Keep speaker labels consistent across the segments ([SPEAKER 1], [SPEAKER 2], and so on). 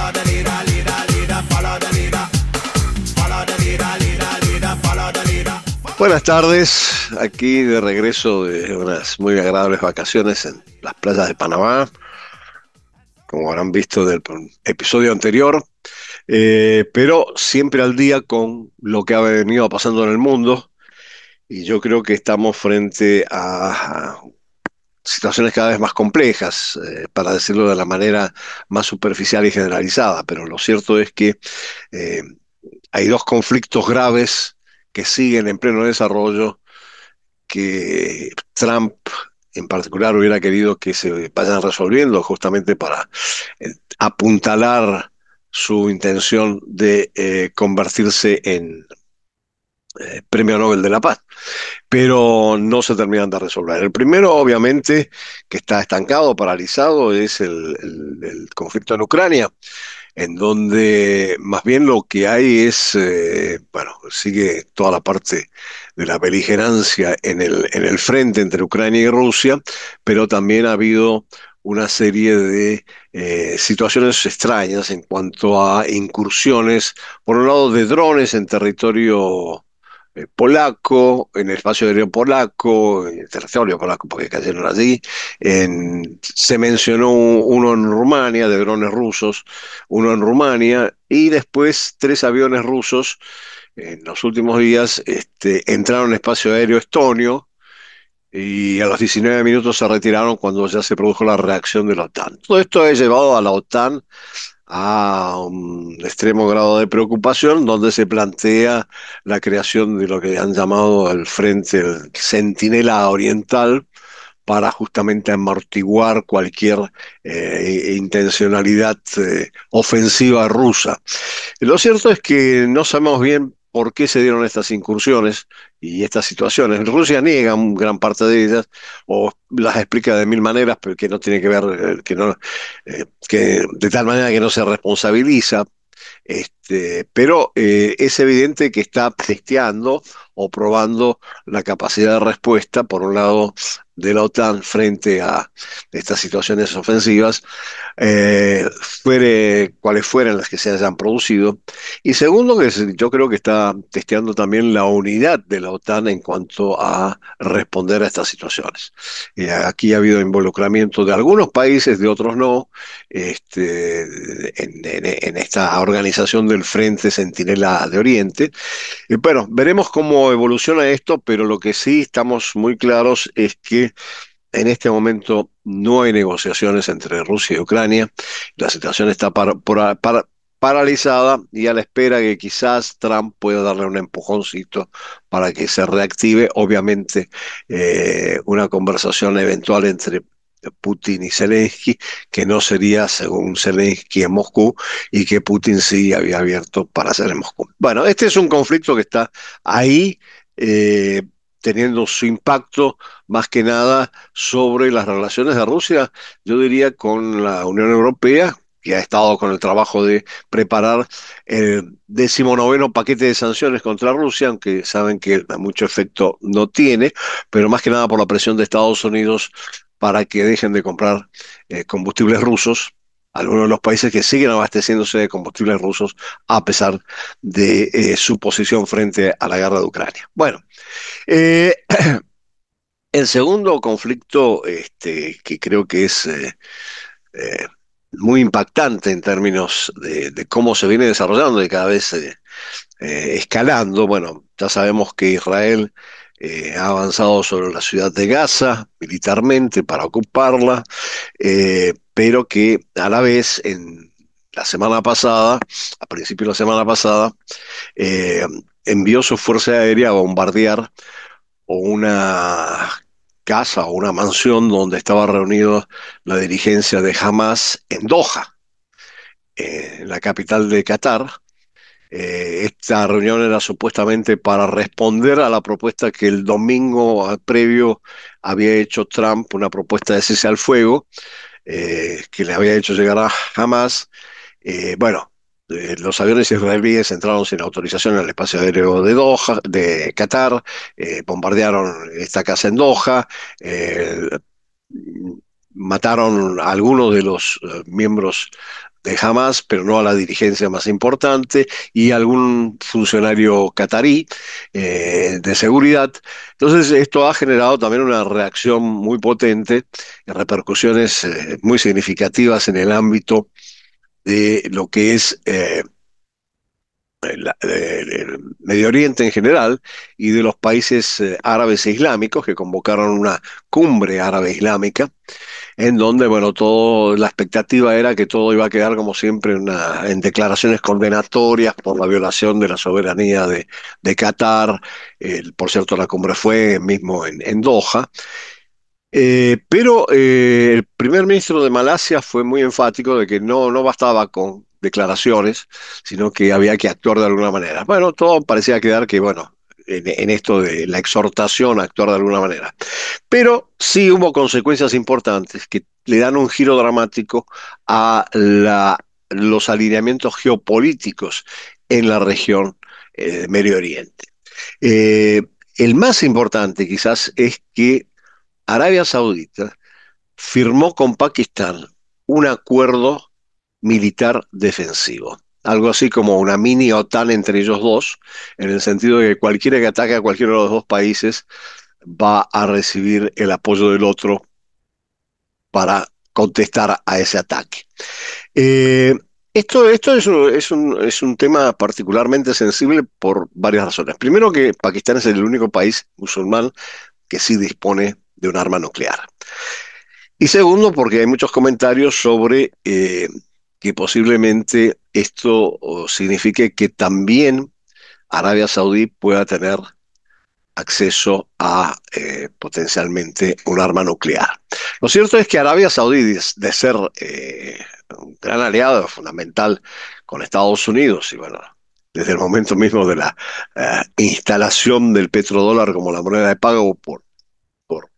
[SPEAKER 1] Buenas tardes, aquí de regreso de unas muy agradables vacaciones en las playas de Panamá, como habrán visto del episodio anterior, pero siempre al día con lo que ha venido pasando en el mundo, y yo creo que estamos frente a situaciones cada vez más complejas, para decirlo de la manera más superficial y generalizada, pero lo cierto es que eh, hay dos conflictos graves que siguen en pleno desarrollo, que Trump en particular hubiera querido que se vayan resolviendo justamente para apuntalar su intención de convertirse en Premio Nobel de la Paz, pero no se terminan de resolver. El primero, obviamente, que está estancado, paralizado, es el conflicto en Ucrania, en donde más bien lo que hay es, bueno, sigue toda la parte de la beligerancia en el frente entre Ucrania y Rusia, pero también ha habido una serie de situaciones extrañas en cuanto a incursiones, por un lado de drones en territorio polaco, en el espacio aéreo polaco, en el territorio polaco, porque cayeron allí. Se mencionó uno en Rumania, de drones rusos, uno en Rumania, y después tres aviones rusos en los últimos días entraron en espacio aéreo estonio y a los 19 minutos se retiraron cuando ya se produjo la reacción de la OTAN. Todo esto ha llevado a la OTAN a un extremo grado de preocupación, donde se plantea la creación de lo que han llamado el Frente el Centinela Oriental, para justamente amortiguar cualquier intencionalidad ofensiva rusa. Lo cierto es que no sabemos bien por qué se dieron estas incursiones y estas situaciones. Rusia niega gran parte de ellas o las explica de mil maneras, pero que no tiene que ver, que de tal manera que no se responsabiliza. Pero es evidente que está testeando o probando la capacidad de respuesta, por un lado, de la OTAN frente a estas situaciones ofensivas, cuales fueran las que se hayan producido. Y segundo, yo creo que está testeando también la unidad de la OTAN en cuanto a responder a estas situaciones. Aquí ha habido involucramiento de algunos países, de otros no, en esta organización del Frente Centinela de Oriente. Y bueno, veremos cómo evoluciona esto, pero lo que sí estamos muy claros es que en este momento no hay negociaciones entre Rusia y Ucrania. La situación está paralizada y a la espera que quizás Trump pueda darle un empujoncito para que se reactive. Obviamente, una conversación eventual entre Putin y Zelensky, que no sería según Zelensky en Moscú, y que Putin sí había abierto para hacer en Moscú. Bueno, este es un conflicto que está ahí, eh, teniendo su impacto más que nada sobre las relaciones de Rusia, yo diría, con la Unión Europea, que ha estado con el trabajo de preparar el 19º paquete de sanciones contra Rusia, aunque saben que mucho efecto no tiene, pero más que nada por la presión de Estados Unidos para que dejen de comprar combustibles rusos, algunos de los países que siguen abasteciéndose de combustibles rusos a pesar de su posición frente a la guerra de Ucrania. Bueno, eh, el segundo conflicto, que creo que es eh, muy impactante en términos de cómo se viene desarrollando y cada vez escalando. Bueno, ya sabemos que Israel ha avanzado sobre la ciudad de Gaza militarmente para ocuparla, pero que a la vez la semana pasada, a principios de la semana pasada, eh, envió su fuerza aérea a bombardear una casa o una mansión donde estaba reunida la dirigencia de Hamas en Doha, en la capital de Qatar. Esta reunión era supuestamente para responder a la propuesta que el domingo previo había hecho Trump, una propuesta de cese al fuego, que le había hecho llegar a Hamas. Bueno, los aviones israelíes entraron sin autorización en el espacio aéreo de Doha, de Qatar, bombardearon esta casa en Doha, eh, mataron a algunos de los miembros de Hamas, pero no a la dirigencia más importante, y algún funcionario catarí de seguridad. Entonces, esto ha generado también una reacción muy potente, repercusiones muy significativas en el ámbito de lo que es el Medio Oriente en general y de los países árabes e islámicos que convocaron una cumbre árabe islámica en donde, bueno, la expectativa era que todo iba a quedar como siempre en declaraciones condenatorias por la violación de la soberanía de Qatar. Por cierto, la cumbre fue mismo en Doha. Pero el primer ministro de Malasia fue muy enfático de que no bastaba con declaraciones, sino que había que actuar de alguna manera. Bueno, todo parecía quedar que, bueno, en esto de la exhortación a actuar de alguna manera. Pero sí hubo consecuencias importantes que le dan un giro dramático a los alineamientos geopolíticos en la región de Medio Oriente. Eh, el más importante quizás es que Arabia Saudita firmó con Pakistán un acuerdo militar defensivo. Algo así como una mini OTAN entre ellos dos, en el sentido de que cualquiera que ataque a cualquiera de los dos países va a recibir el apoyo del otro para contestar a ese ataque. Eh, esto es un tema particularmente sensible por varias razones. Primero, que Pakistán es el único país musulmán que sí dispone de un arma nuclear. Y segundo, porque hay muchos comentarios sobre que posiblemente esto signifique que también Arabia Saudí pueda tener acceso a potencialmente un arma nuclear. Lo cierto es que Arabia Saudí, de ser un gran aliado fundamental con Estados Unidos, y bueno, desde el momento mismo de la instalación del petrodólar como la moneda de pago por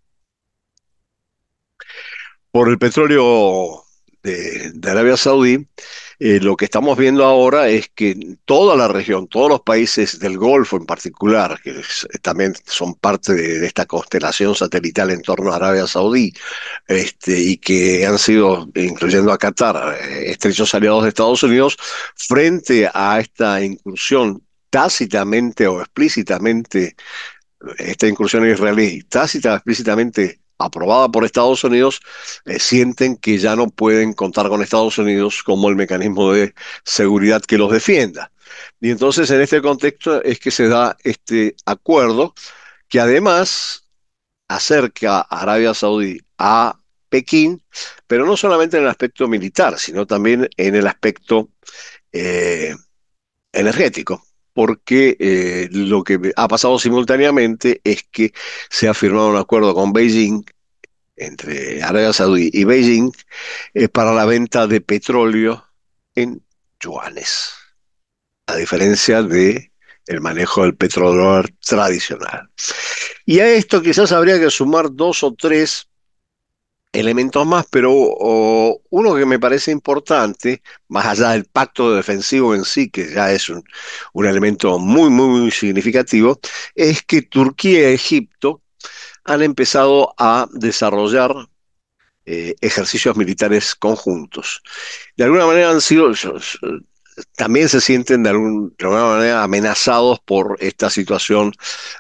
[SPEAKER 1] por el petróleo de Arabia Saudí, lo que estamos viendo ahora es que toda la región, todos los países del Golfo en particular, que también son parte de esta constelación satelital en torno a Arabia Saudí, y que han sido, incluyendo a Qatar, estrechos aliados de Estados Unidos, frente a esta incursión tácitamente o explícitamente, esta incursión israelí tácita, explícitamente aprobada por Estados Unidos, sienten que ya no pueden contar con Estados Unidos como el mecanismo de seguridad que los defienda. Y entonces en este contexto es que se da este acuerdo que además acerca a Arabia Saudí a Pekín, pero no solamente en el aspecto militar, sino también en el aspecto eh, energético, porque lo que ha pasado simultáneamente es que se ha firmado un acuerdo con Beijing, entre Arabia Saudí y Beijing, para la venta de petróleo en yuanes, a diferencia de el manejo del petróleo tradicional. Y a esto quizás habría que sumar dos o tres elementos más, pero uno que me parece importante, más allá del pacto defensivo en sí, que ya es un elemento muy significativo, es que Turquía y Egipto han empezado a desarrollar ejercicios militares conjuntos. De alguna manera han sido, también se sienten de alguna manera amenazados por esta situación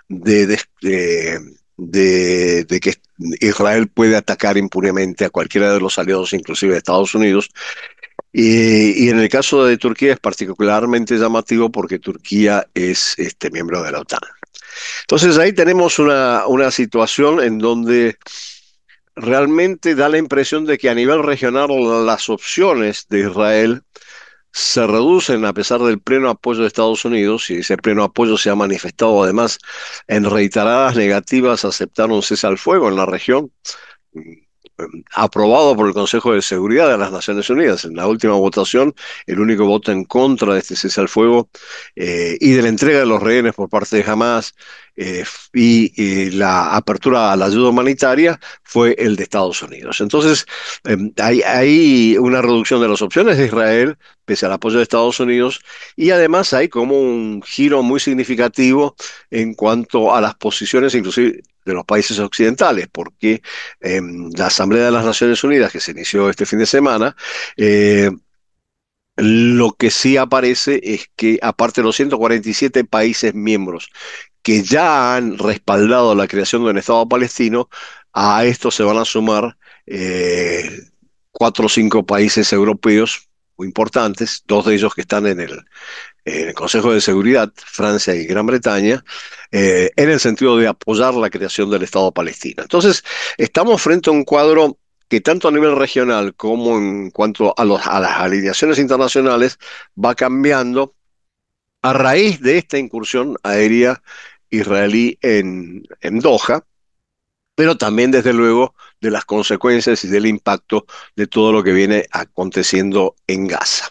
[SPEAKER 1] de que Israel puede atacar impunemente a cualquiera de los aliados, inclusive de Estados Unidos. Y en el caso de Turquía es particularmente llamativo porque Turquía es miembro de la OTAN. Entonces ahí tenemos una situación en donde realmente da la impresión de que a nivel regional las opciones de Israel se reducen a pesar del pleno apoyo de Estados Unidos, y ese pleno apoyo se ha manifestado además en reiteradas negativas a aceptar un cese al fuego en la región, aprobado por el Consejo de Seguridad de las Naciones Unidas. En la última votación, el único voto en contra de este cese al fuego y de la entrega de los rehenes por parte de Hamas y la apertura a la ayuda humanitaria fue el de Estados Unidos. Entonces, hay una reducción de las opciones de Israel pese al apoyo de Estados Unidos, y además hay como un giro muy significativo en cuanto a las posiciones, inclusive de los países occidentales, porque la Asamblea de las Naciones Unidas, que se inició este fin de semana, eh, Lo que sí aparece es que, aparte de los 147 países miembros que ya han respaldado la creación de un Estado palestino, a esto se van a sumar eh, cuatro o cinco países europeos muy importantes, dos de ellos que están en el Consejo de Seguridad, Francia y Gran Bretaña, en el sentido de apoyar la creación del Estado palestino. Entonces, estamos frente a un cuadro que tanto a nivel regional como en cuanto a las alineaciones internacionales va cambiando a raíz de esta incursión aérea israelí en Doha, pero también desde luego de las consecuencias y del impacto de todo lo que viene aconteciendo en Gaza.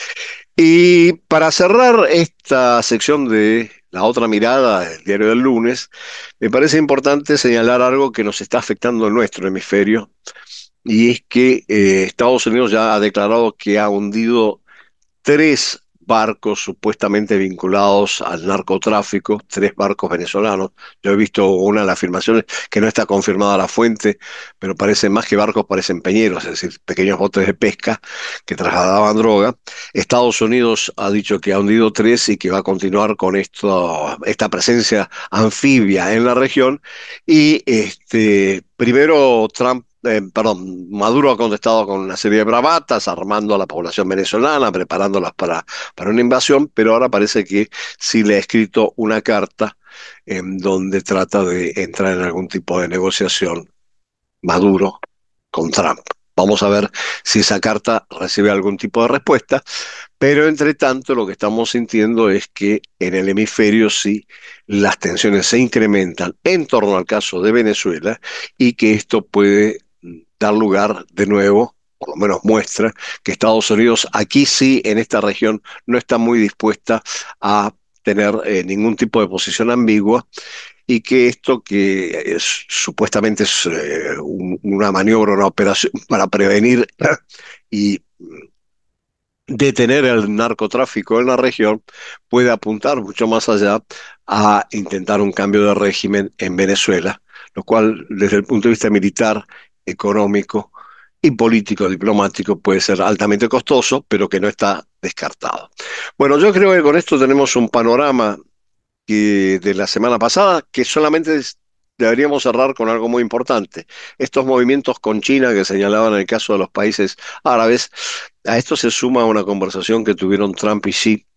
[SPEAKER 1] Y para cerrar esta sección de La Otra Mirada, el diario del lunes, me parece importante señalar algo que nos está afectando en nuestro hemisferio, y es que Estados Unidos ya ha declarado que ha hundido tres barcos supuestamente vinculados al narcotráfico, tres barcos venezolanos. Yo he visto una de las afirmaciones que no está confirmada la fuente, pero parece más que barcos, parecen peñeros, es decir, pequeños botes de pesca que trasladaban droga. Estados Unidos ha dicho que ha hundido tres y que va a continuar con esta presencia anfibia en la región. Y primero Maduro ha contestado con una serie de bravatas, armando a la población venezolana, preparándolas para una invasión, pero ahora parece que sí le ha escrito una carta en donde trata de entrar en algún tipo de negociación Maduro con Trump. Vamos a ver si esa carta recibe algún tipo de respuesta, pero entre tanto lo que estamos sintiendo es que en el hemisferio sí las tensiones se incrementan en torno al caso de Venezuela, y que esto puede dar lugar de nuevo, por lo menos muestra, que Estados Unidos aquí sí, en esta región, no está muy dispuesta a tener ningún tipo de posición ambigua, y que esto que supuestamente es una maniobra, una operación para prevenir y detener el narcotráfico en la región, puede apuntar mucho más allá a intentar un cambio de régimen en Venezuela, lo cual desde el punto de vista militar, económico y político diplomático puede ser altamente costoso, pero que no está descartado. Bueno, yo creo que con esto tenemos un panorama de la semana pasada, que solamente deberíamos cerrar con algo muy importante. Estos movimientos con China que señalaban en el caso de los países árabes, a esto se suma una conversación que tuvieron Trump y Xi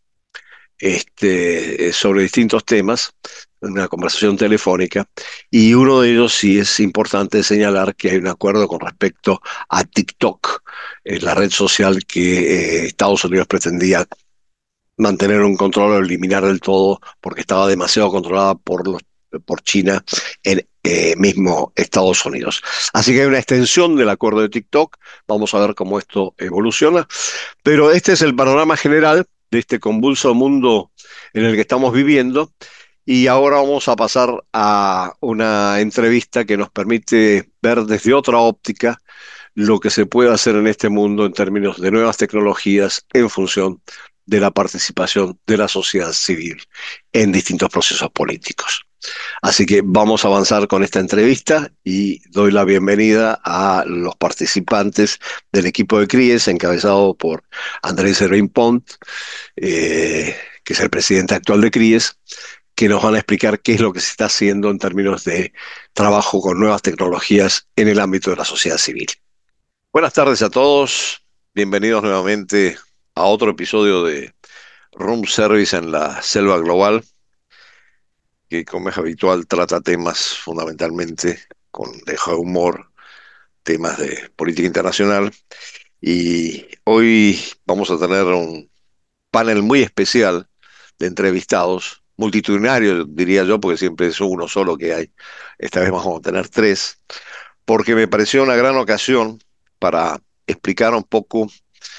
[SPEAKER 1] sobre distintos temas, una conversación telefónica, y uno de ellos sí es importante señalar que hay un acuerdo con respecto a TikTok, la red social que Estados Unidos pretendía mantener un control o eliminar del todo porque estaba demasiado controlada por China en mismo Estados Unidos. Así que hay una extensión del acuerdo de TikTok. Vamos a ver cómo esto evoluciona. Pero este es el panorama general de este convulso mundo en el que estamos viviendo. Y ahora vamos a pasar a una entrevista que nos permite ver desde otra óptica lo que se puede hacer en este mundo en términos de nuevas tecnologías en función de la participación de la sociedad civil en distintos procesos políticos. Así que vamos a avanzar con esta entrevista y doy la bienvenida a los participantes del equipo de CRIES, encabezado por Andrés Servín Pont, que es el presidente actual de CRIES, que nos van a explicar qué es lo que se está haciendo en términos de trabajo con nuevas tecnologías en el ámbito de la sociedad civil. Buenas tardes a todos, bienvenidos nuevamente a otro episodio de Room Service en la Selva Global, que como es habitual trata temas fundamentalmente con dejo de humor, temas de política internacional, y hoy vamos a tener un panel muy especial de entrevistados, multitudinario diría yo, porque siempre es uno solo que hay. Esta vez vamos a tener tres, porque me pareció una gran ocasión para explicar un poco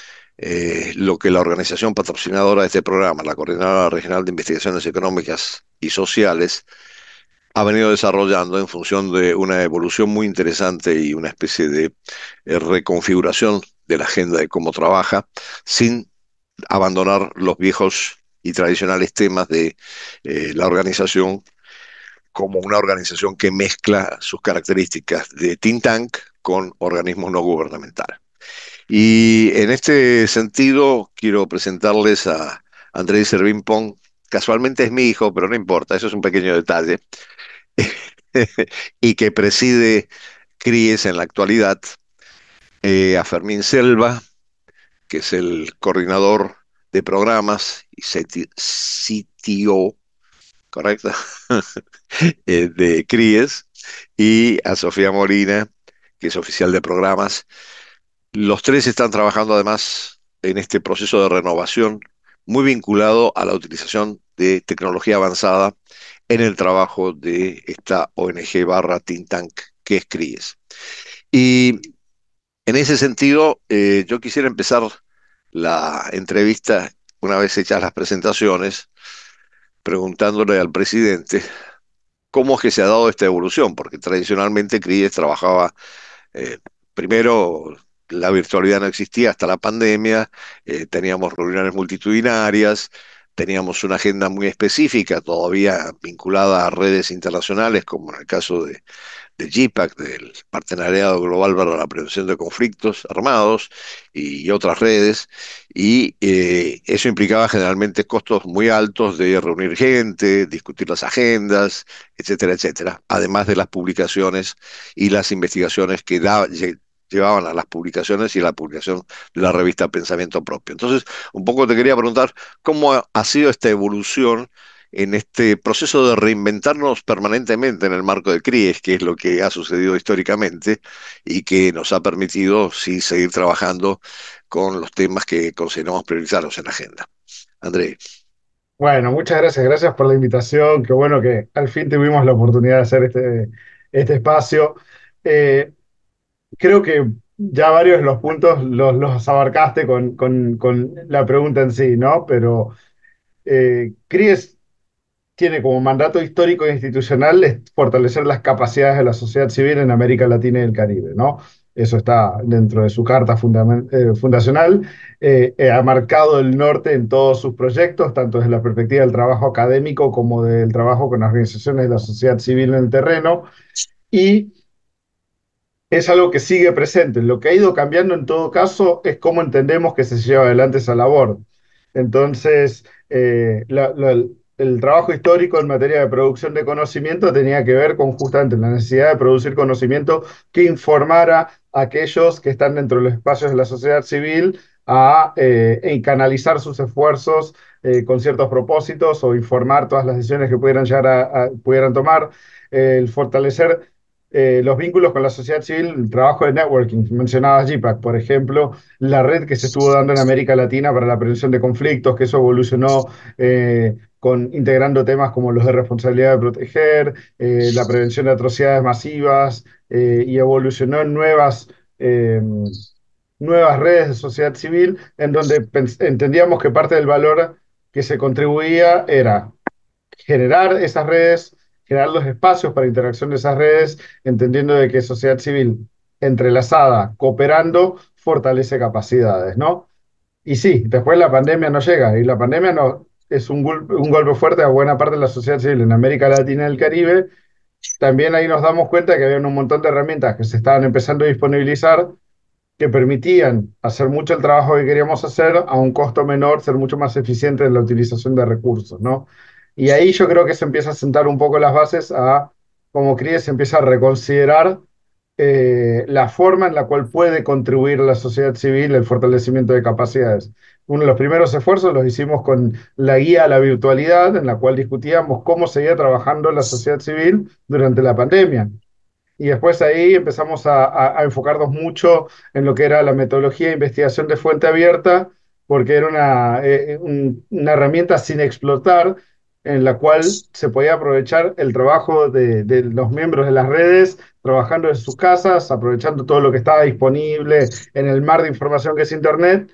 [SPEAKER 1] lo que la organización patrocinadora de este programa, la Coordinadora Regional de Investigaciones Económicas y Sociales, ha venido desarrollando en función de una evolución muy interesante y una especie de reconfiguración de la agenda de cómo trabaja, sin abandonar los viejos y tradicionales temas de la organización, como una organización que mezcla sus características de think tank con organismos no gubernamentales. Y en este sentido, quiero presentarles a Andrés Servín-Pong. Casualmente es mi hijo, pero no importa, eso es un pequeño detalle. Y que preside CRIES en la actualidad, a Fermín Selva, que es el coordinador de programas y CTO, ¿correcto? De CRIES, y a Sofía Molina, que es oficial de programas. Los tres están trabajando además en este proceso de renovación muy vinculado a la utilización de tecnología avanzada en el trabajo de esta ONG barra think tank que es CRIES. Y en ese sentido, yo quisiera empezar la entrevista, una vez hechas las presentaciones, preguntándole al presidente cómo es que se ha dado esta evolución, porque tradicionalmente CRIES trabajaba. Eh, Primero, la virtualidad no existía hasta la pandemia, teníamos reuniones multitudinarias, teníamos una agenda muy específica, todavía vinculada a redes internacionales, como en el caso de GPAC, del Partenariado Global para la Prevención de Conflictos Armados y otras redes, y eso implicaba generalmente costos muy altos de reunir gente, discutir las agendas, etcétera, etcétera, además de las publicaciones y las investigaciones que llevaban a las publicaciones y a la publicación de la revista Pensamiento Propio. Entonces, un poco te quería preguntar cómo ha sido esta evolución en este proceso de reinventarnos permanentemente en el marco de CRIES, que es lo que ha sucedido históricamente y que nos ha permitido sí seguir trabajando con los temas que consideramos prioritarios en la agenda. André.
[SPEAKER 2] Bueno, muchas gracias, gracias por la invitación. Qué bueno que al fin tuvimos la oportunidad de hacer este espacio. Eh, Creo que ya varios de los puntos los abarcaste con la pregunta en sí, ¿no? Pero CRIES tiene como mandato histórico e institucional es fortalecer las capacidades de la sociedad civil en América Latina y el Caribe, ¿no? Eso está dentro de su carta fundacional. Ha marcado el norte en todos sus proyectos, tanto desde la perspectiva del trabajo académico como del trabajo con organizaciones de la sociedad civil en el terreno. Y es algo que sigue presente. Lo que ha ido cambiando en todo caso es cómo entendemos que se lleva adelante esa labor. Entonces, el trabajo histórico en materia de producción de conocimiento tenía que ver con justamente la necesidad de producir conocimiento que informara a aquellos que están dentro de los espacios de la sociedad civil en canalizar sus esfuerzos con ciertos propósitos o informar todas las decisiones que pudieran llegar pudieran tomar, el fortalecer los vínculos con la sociedad civil, el trabajo de networking. Mencionabas GPAC, por ejemplo, la red que se estuvo dando en América Latina para la prevención de conflictos, que eso evolucionó integrando temas como los de responsabilidad de proteger, la prevención de atrocidades masivas, y evolucionó en eh, nuevas redes de sociedad civil, en donde entendíamos que parte del valor que se contribuía era generar esas redes, generar los espacios para interacción de esas redes, entendiendo de que sociedad civil entrelazada, cooperando, fortalece capacidades, ¿no? Y sí, después la pandemia no llega, y la pandemia no, es un golpe fuerte a buena parte de la sociedad civil en América Latina y el Caribe. También ahí nos damos cuenta que había un montón de herramientas que se estaban empezando a disponibilizar que permitían hacer mucho el trabajo que queríamos hacer a un costo menor, ser mucho más eficiente en la utilización de recursos, ¿no? Y ahí yo creo que se empieza a sentar un poco las bases a, como CRIE se empieza a reconsiderar la forma en la cual puede contribuir la sociedad civil el fortalecimiento de capacidades. Uno de los primeros esfuerzos los hicimos con la guía a la virtualidad, en la cual discutíamos cómo seguía trabajando la sociedad civil durante la pandemia. Y después ahí empezamos a enfocarnos mucho en lo que era la metodología de investigación de fuente abierta, porque era una herramienta sin explotar, en la cual se podía aprovechar el trabajo de los miembros de las redes, trabajando en sus casas, aprovechando todo lo que estaba disponible en el mar de información que es Internet.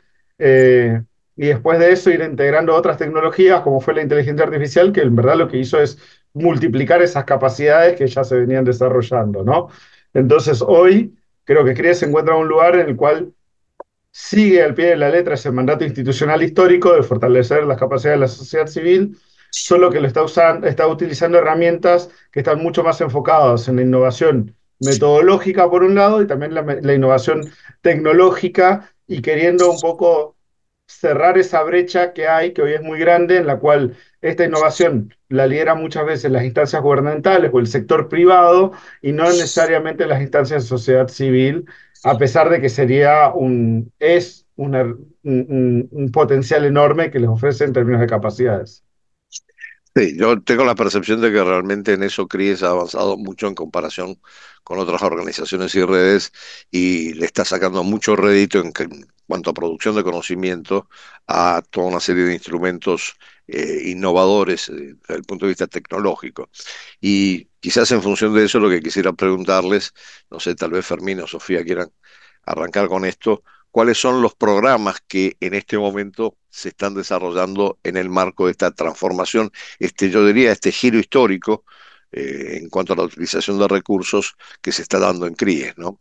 [SPEAKER 2] Y después de eso ir integrando otras tecnologías, como fue la inteligencia artificial, que en verdad lo que hizo es multiplicar esas capacidades que ya se venían desarrollando, ¿no? Entonces, hoy creo que CRIE se encuentra en un lugar en el cual sigue al pie de la letra ese mandato institucional histórico de fortalecer las capacidades de la sociedad civil, solo que lo está utilizando herramientas que están mucho más enfocadas en la innovación metodológica por un lado y también la innovación tecnológica y queriendo un poco cerrar esa brecha que hay, que hoy es muy grande, en la cual esta innovación la lidera muchas veces las instancias gubernamentales o el sector privado y no necesariamente las instancias de sociedad civil, a pesar de que es un potencial enorme que les ofrece en términos de capacidades.
[SPEAKER 1] Sí, yo tengo la percepción de que realmente en eso CRIES ha avanzado mucho en comparación con otras organizaciones y redes y le está sacando mucho rédito en cuanto a producción de conocimiento a toda una serie de instrumentos innovadores desde el punto de vista tecnológico. Y quizás en función de eso lo que quisiera preguntarles, no sé, tal vez Fermín o Sofía quieran arrancar con esto, ¿cuáles son los programas que en este momento se están desarrollando en el marco de esta transformación, yo diría, este giro histórico en cuanto a la utilización de recursos que se está dando en CRIES, ¿no?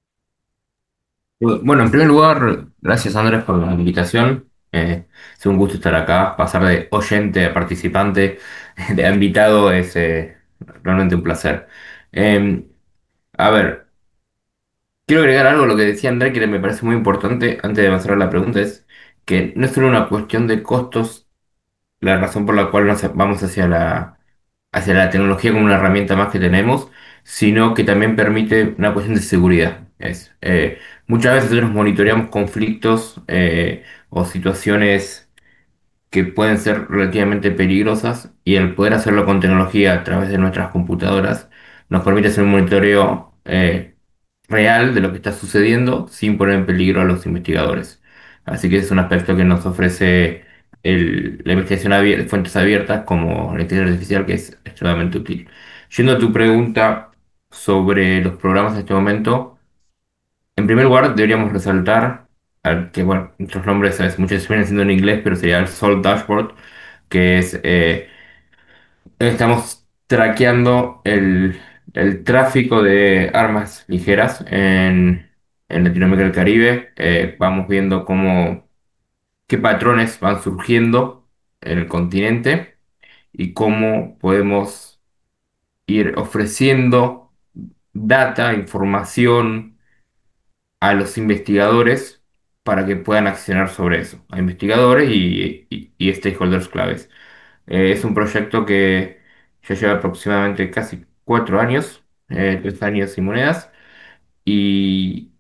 [SPEAKER 3] Bueno, en primer lugar, gracias Andrés por la invitación. Es un gusto estar acá. Pasar de oyente a participante, de invitado, es realmente un placer. Eh, a ver, quiero agregar algo a lo que decía Andrés, que me parece muy importante antes de avanzar a la pregunta, es que no es solo una cuestión de costos la razón por la cual nos vamos hacia la tecnología como una herramienta más que tenemos, sino que también permite una cuestión de seguridad. Muchas veces nosotros monitoreamos conflictos o situaciones que pueden ser relativamente peligrosas y el poder hacerlo con tecnología a través de nuestras computadoras nos permite hacer un monitoreo real de lo que está sucediendo sin poner en peligro a los investigadores. Así que es un aspecto que nos ofrece la investigación de fuentes abiertas como la inteligencia artificial que es extremadamente útil. Yendo a tu pregunta sobre los programas en este momento, en primer lugar deberíamos resaltar que, bueno, nuestros nombres muchas veces vienen siendo en inglés, pero sería el Salt Dashboard, que es estamos traqueando el tráfico de armas ligeras en Latinoamérica y el Caribe. Vamos viendo qué patrones van surgiendo en el continente y cómo podemos ir ofreciendo data, información a los investigadores para que puedan accionar sobre eso, a investigadores y stakeholders claves. Es un proyecto que ya lleva aproximadamente casi 4 años, 3 años y monedas, y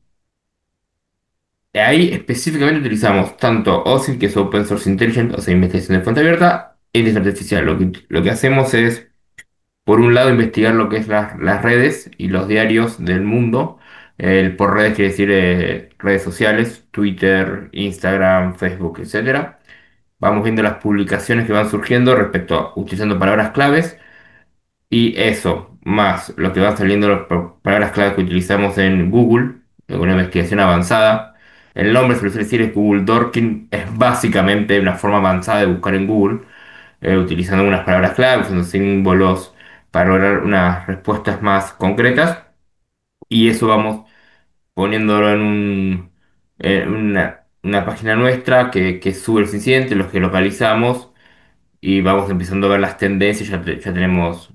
[SPEAKER 3] ahí específicamente utilizamos tanto OSINT, que es Open Source Intelligence, o sea, investigación de fuente abierta, e inteligencia artificial. Lo que hacemos es, por un lado, investigar lo que es las redes y los diarios del mundo. Por redes quiere decir redes sociales, Twitter, Instagram, Facebook, etcétera. Vamos viendo las publicaciones que van surgiendo respecto a utilizando palabras claves y eso, más lo que van saliendo las palabras claves que utilizamos en Google, en una investigación avanzada. El nombre se lo suele decir es Google Dorking, es básicamente una forma avanzada de buscar en Google, utilizando unas palabras claves, usando símbolos para lograr unas respuestas más concretas. Y eso vamos poniéndolo en una página nuestra que sube los incidentes, los que localizamos y vamos empezando a ver las tendencias. Ya tenemos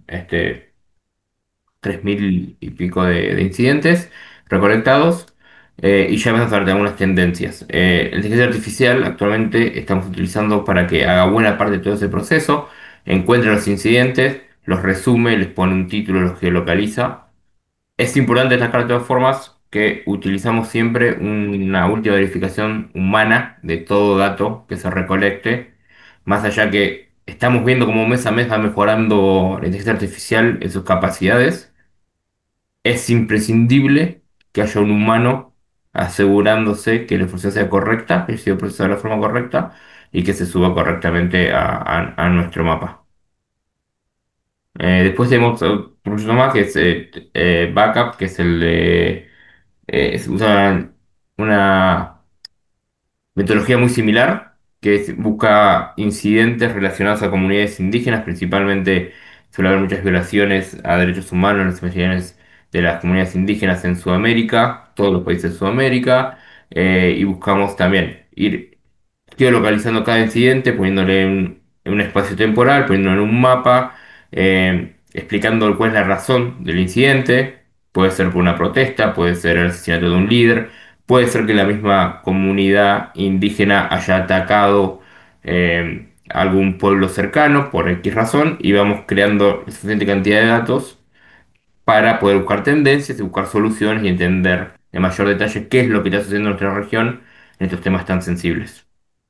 [SPEAKER 3] 3.000 y pico de incidentes recolectados y ya vamos a ver de algunas tendencias. La inteligencia artificial actualmente estamos utilizando para que haga buena parte de todo ese proceso, encuentre los incidentes, los resume, les pone un título, los geolocaliza. Es importante destacar de todas formas que utilizamos siempre una última verificación humana de todo dato que se recolecte, más allá que estamos viendo cómo mes a mes va mejorando la inteligencia artificial en sus capacidades. Es imprescindible que haya un humano asegurándose que la información sea correcta, que haya sido procesada de la forma correcta y que se suba correctamente a nuestro mapa. Después tenemos otro proyecto más que es Backup, que es el de usa una metodología muy similar que busca incidentes relacionados a comunidades indígenas, principalmente suele haber muchas violaciones a derechos humanos en las investigaciones de las comunidades indígenas en Sudamérica, todos los países de Sudamérica, y buscamos también ir geolocalizando cada incidente, poniéndole en un espacio temporal, poniéndolo en un mapa, explicando cuál es la razón del incidente. Puede ser por una protesta, puede ser el asesinato de un líder, puede ser que la misma comunidad indígena haya atacado algún pueblo cercano por X razón y vamos creando la suficiente cantidad de datos para poder buscar tendencias y buscar soluciones y entender en mayor detalle qué es lo que está sucediendo en nuestra región en estos temas tan sensibles.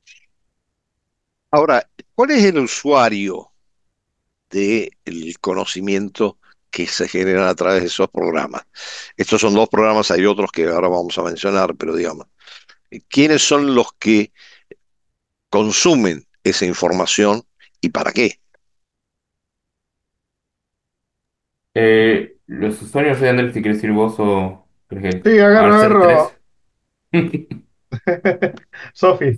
[SPEAKER 1] Ahora, ¿cuál es el usuario del conocimiento que se genera a través de esos programas? Estos son dos programas, hay otros que ahora vamos a mencionar, pero digamos, ¿quiénes son los que consumen esa información y para qué?
[SPEAKER 3] Los usuarios de Android, si quieres decir vos o crees que
[SPEAKER 2] Sí,
[SPEAKER 3] al ser tres.
[SPEAKER 2] agarro. Sofi.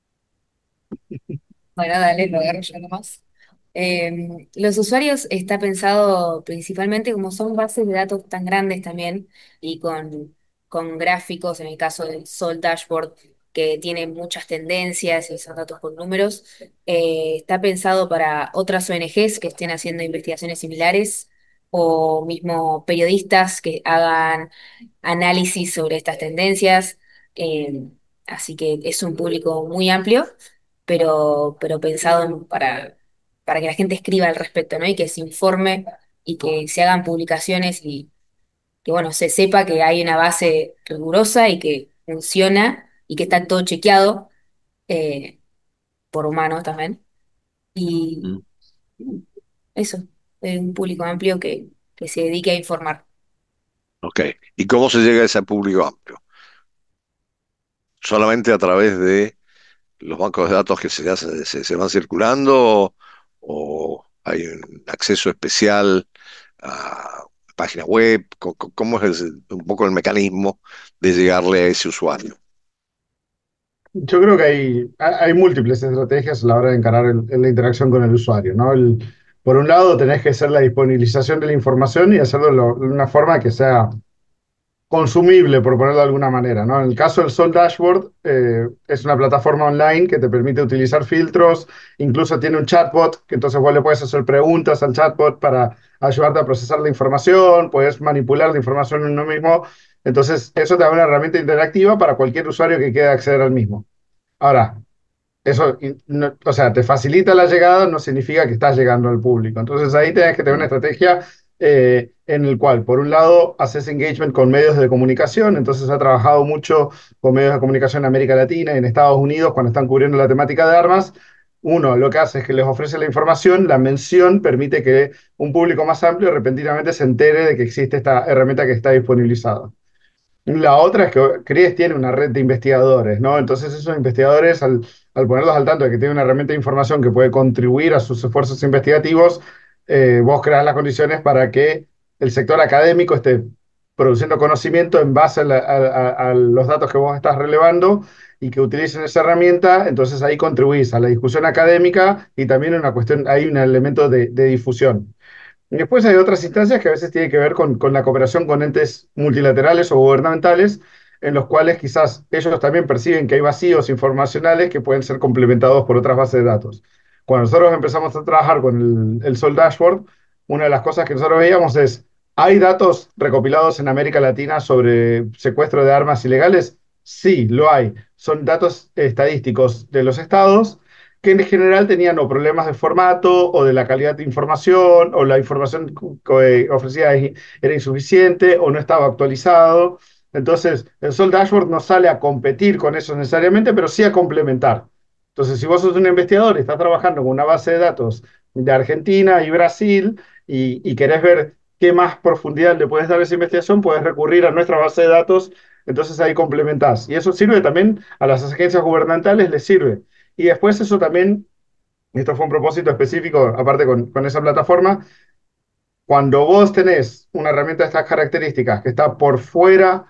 [SPEAKER 4] Bueno, dale, lo agarro yo nomás. Los usuarios está pensado principalmente como son bases de datos tan grandes también y con gráficos, en el caso del Sol Dashboard, que tiene muchas tendencias y son datos con números, está pensado para otras ONGs que estén haciendo investigaciones similares o mismo periodistas que hagan análisis sobre estas tendencias. eh, Así que es un público muy amplio pero pensado para que la gente escriba al respecto, ¿no? Y que se informe y que se hagan publicaciones y que, bueno, se sepa que hay una base rigurosa y que funciona y que está todo chequeado eh, por humanos también. Y
[SPEAKER 1] Mm.
[SPEAKER 4] eso, es un público amplio que se dedique a informar.
[SPEAKER 1] Ok. ¿Y cómo se llega a ese público amplio? ¿Solamente a través de los bancos de datos que se van circulando o hay un acceso especial a página web? ¿Cómo es un poco el mecanismo de llegarle a ese usuario?
[SPEAKER 2] Yo creo que hay múltiples estrategias a la hora de encarar la interacción con el usuario, ¿no? Por un lado, tenés que hacer la disponibilización de la información y hacerlo de una forma que sea consumible, por ponerlo de alguna manera, ¿no? En el caso del Sol Dashboard, es una plataforma online que te permite utilizar filtros, incluso tiene un chatbot, que entonces vos le puedes hacer preguntas al chatbot para ayudarte a procesar la información, puedes manipular la información en uno mismo, entonces eso te da una herramienta interactiva para cualquier usuario que quiera acceder al mismo. Ahora, eso, o sea, te facilita la llegada, no significa que estás llegando al público. Entonces ahí tenés que tener una
[SPEAKER 1] Mm.
[SPEAKER 2] estrategia en el cual, por un lado, haces engagement con medios de comunicación. Entonces ha trabajado mucho con medios de comunicación en América Latina y en Estados Unidos cuando están cubriendo la temática de armas. Uno, lo que hace es que les ofrece la información, la mención permite que un público más amplio repentinamente se entere de que existe esta herramienta que está disponibilizada. La otra es que CRIES tiene una red de investigadores, ¿no? Entonces esos investigadores, al ponerlos al tanto de que tiene una herramienta de información que puede contribuir a sus esfuerzos investigativos, vos creás las condiciones para que el sector académico esté produciendo conocimiento en base a los datos que vos estás relevando y que utilicen esa herramienta, entonces ahí contribuís a la discusión académica y también una cuestión, hay un elemento de difusión. Y después hay otras instancias que a veces tienen que ver con la cooperación con entes multilaterales o gubernamentales, en los cuales quizás ellos también perciben que hay vacíos informacionales que pueden ser complementados por otras bases de datos. Cuando nosotros empezamos a trabajar con el Sol Dashboard, una de las cosas que nosotros veíamos es, ¿hay datos recopilados en América Latina sobre secuestro de armas ilegales? Sí, lo hay. Son datos estadísticos de los estados que en general tenían o problemas de formato o de la calidad de información o la información ofrecida era insuficiente o no estaba actualizado. Entonces, el Sol Dashboard no sale a competir con eso necesariamente, pero sí a complementar. Entonces, si vos sos un investigador y estás trabajando con una base de datos de Argentina y Brasil y querés ver qué más profundidad le puedes dar a esa investigación, puedes recurrir a nuestra base de datos, entonces ahí complementás. Y eso sirve también a las agencias gubernamentales, les sirve. Y después eso también, esto fue un propósito específico, aparte con esa plataforma, cuando vos tenés una herramienta de estas características que está por fuera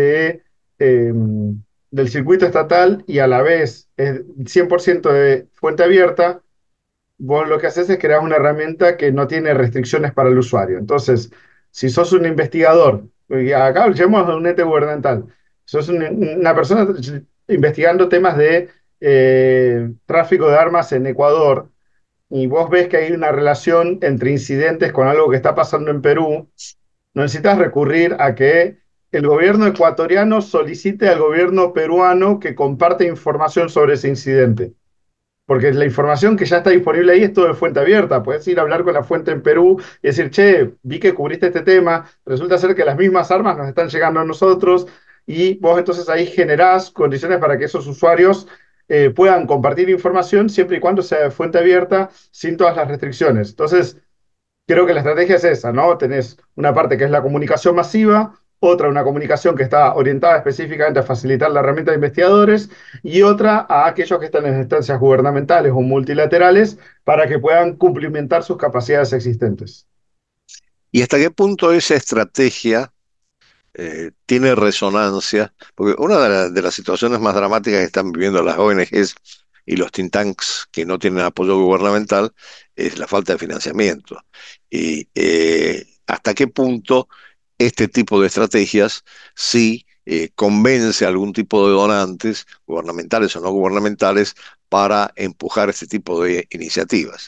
[SPEAKER 2] del circuito estatal y a la vez es 100% de fuente abierta, vos lo que haces es crear una herramienta que no tiene restricciones para el usuario. Entonces, si sos un investigador, y acá llevamos a un ente gubernamental, sos una persona investigando temas de tráfico de armas en Ecuador, y vos ves que hay una relación entre incidentes con algo que está pasando en Perú, no necesitas recurrir a que el gobierno ecuatoriano solicite al gobierno peruano que comparte información sobre ese incidente. Porque la información que ya está disponible ahí es todo de fuente abierta. Puedes ir a hablar con la fuente en Perú y decir, che, vi que cubriste este tema, resulta ser que las mismas armas nos están llegando a nosotros y vos entonces ahí generás condiciones para que esos usuarios puedan compartir información siempre y cuando sea de fuente abierta sin todas las restricciones. Entonces, creo que la estrategia es esa, ¿no? Tenés una parte que es la comunicación masiva, otra una comunicación que está orientada específicamente a facilitar la herramienta de investigadores y otra a aquellos que están en instancias gubernamentales o multilaterales para que puedan cumplimentar sus capacidades existentes.
[SPEAKER 1] ¿Y hasta qué punto esa estrategia tiene resonancia? Porque una de las situaciones más dramáticas que están viviendo las ONGs y los think tanks que no tienen apoyo gubernamental es la falta de financiamiento. Y hasta qué punto este tipo de estrategias sí convence a algún tipo de donantes, gubernamentales o no gubernamentales, para empujar este tipo de iniciativas.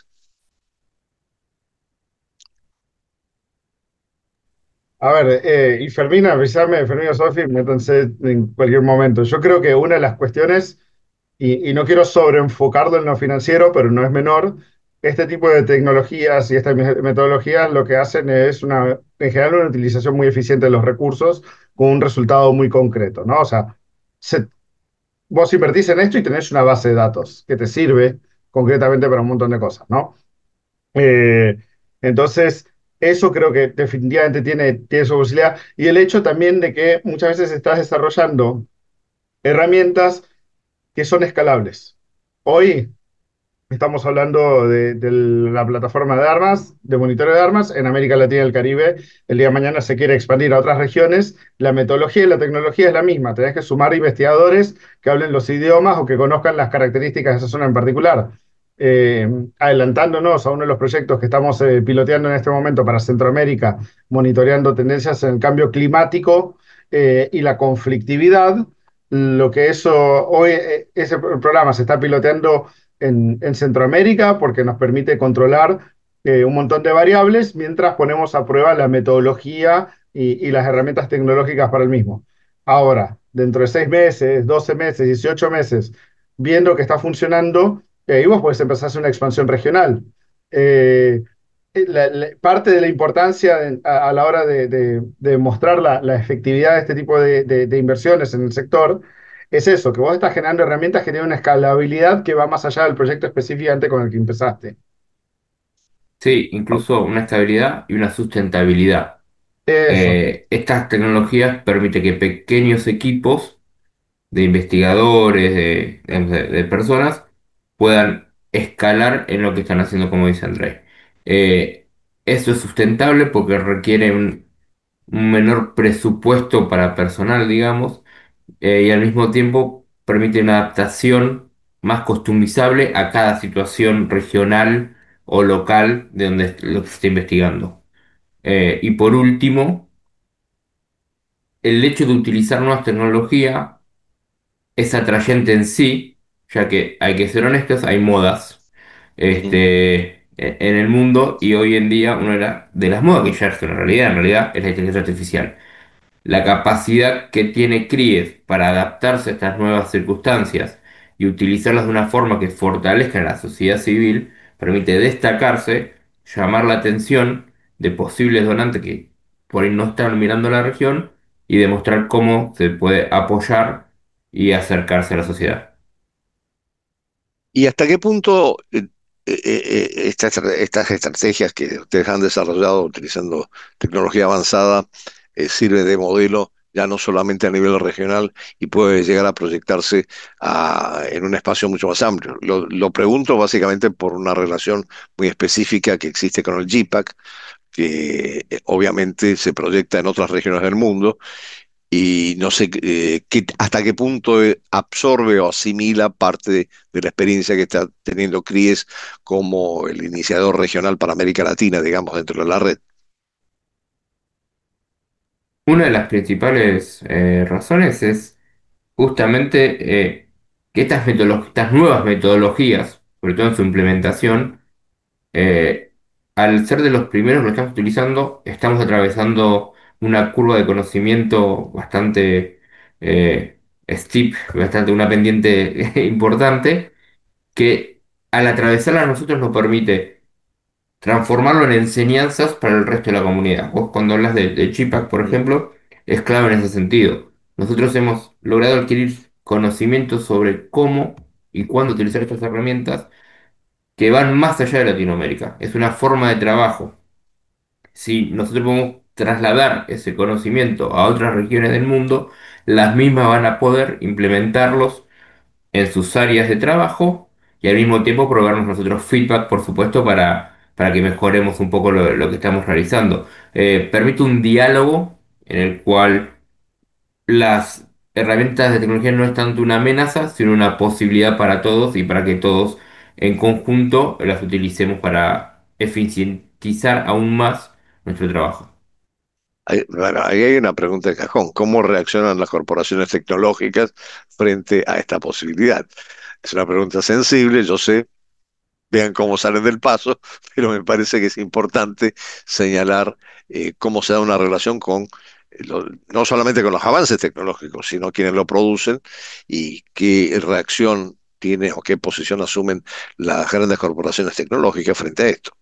[SPEAKER 2] A ver, y Fermina, avísame, Fermina, Sofi, métanse en cualquier momento. Yo creo que una de las cuestiones y no quiero sobreenfocarlo en lo financiero, pero no es menor. Este tipo de tecnologías y estas metodologías lo que hacen es en general una utilización muy eficiente de los recursos con un resultado muy concreto, ¿no? O sea, se- vos invertís en esto y tenés una base de datos que te sirve concretamente para un montón de cosas, ¿no? Eh, entonces, eso creo que definitivamente tiene su posibilidad. Y el hecho también de que muchas veces estás desarrollando herramientas que son escalables. Hoy estamos hablando de la plataforma de armas, de monitoreo de armas en América Latina y el Caribe. El día de mañana se quiere expandir a otras regiones. La metodología y la tecnología es la misma. Tenés que sumar investigadores que hablen los idiomas o que conozcan las características de esa zona en particular. Eh, Adelantándonos a uno de los proyectos que estamos piloteando en este momento para Centroamérica, monitoreando tendencias en el cambio climático y la conflictividad. Lo que eso hoy, ese programa se está piloteando en Centroamérica porque nos permite controlar un montón de variables mientras ponemos a prueba la metodología y las herramientas tecnológicas para el mismo. Ahora, dentro de 6 meses, 12 meses, 18 meses, viendo que está funcionando, ahí vos podés empezar a hacer una expansión regional. Eh, Parte de la importancia a la hora de mostrar la efectividad de este tipo de inversiones en el sector es eso, que vos estás generando herramientas que tienen una escalabilidad que va más allá del proyecto específicamente con el que empezaste.
[SPEAKER 3] Sí, incluso una estabilidad y una sustentabilidad.
[SPEAKER 2] Eso.
[SPEAKER 3] Estas tecnologías permiten que pequeños equipos de investigadores, de personas, puedan escalar en lo que están haciendo, como dice Andrés. Eso es sustentable porque requiere un menor presupuesto para personal, digamos, y al mismo tiempo permite una adaptación más customizable a cada situación regional o local de donde lo que se está investigando. Y por último, el hecho de utilizar nuevas tecnologías es atrayente en sí, ya que hay que ser honestos, hay modas
[SPEAKER 1] Ujú.
[SPEAKER 3] en el mundo y hoy en día una de las modas que ya es una realidad, en realidad es la inteligencia artificial. La capacidad que tiene CRIES para adaptarse a estas nuevas circunstancias y utilizarlas de una forma que fortalezca a la sociedad civil permite destacarse, llamar la atención de posibles donantes que por ahí no están mirando la región y demostrar cómo se puede apoyar y acercarse a la sociedad.
[SPEAKER 1] ¿Y hasta qué punto estas estrategias que ustedes han desarrollado utilizando tecnología avanzada sirve de modelo ya no solamente a nivel regional y puede llegar a proyectarse en un espacio mucho más amplio? Lo pregunto básicamente por una relación muy específica que existe con el GPAC, que obviamente se proyecta en otras regiones del mundo y no sé hasta qué punto absorbe o asimila parte de la experiencia que está teniendo CRIES como el iniciador regional para América Latina, digamos, dentro de la red.
[SPEAKER 3] Una de las principales razones es justamente que estas nuevas metodologías, sobre todo en su implementación, al ser de los primeros que lo estamos utilizando, estamos atravesando una curva de conocimiento bastante steep, bastante una pendiente importante, que al atravesarla a nosotros nos permite transformarlo en enseñanzas para el resto de la comunidad. Vos cuando hablas de Chipak, por
[SPEAKER 1] Mm.
[SPEAKER 3] ejemplo, es clave en ese sentido. Nosotros hemos logrado adquirir conocimientos sobre cómo y cuándo utilizar estas herramientas que van más allá de Latinoamérica. Es una forma de trabajo. Si nosotros podemos trasladar ese conocimiento a otras regiones del mundo, las mismas van a poder implementarlos en sus áreas de trabajo y al mismo tiempo proveernos nosotros feedback, por supuesto, para que mejoremos un poco lo que estamos realizando. Permite un diálogo en el cual las herramientas de tecnología no es tanto una amenaza, sino una posibilidad para todos y para que todos en conjunto las utilicemos para eficientizar aún más nuestro trabajo.
[SPEAKER 1] Bueno, ahí hay una pregunta de cajón. ¿Cómo reaccionan las corporaciones tecnológicas frente a esta posibilidad? Es una pregunta sensible, yo sé, vean cómo salen del paso, pero me parece que es importante señalar cómo se da una relación con, no solamente con los avances tecnológicos, sino quienes lo producen y qué reacción tiene o qué posición asumen las grandes corporaciones tecnológicas frente a esto.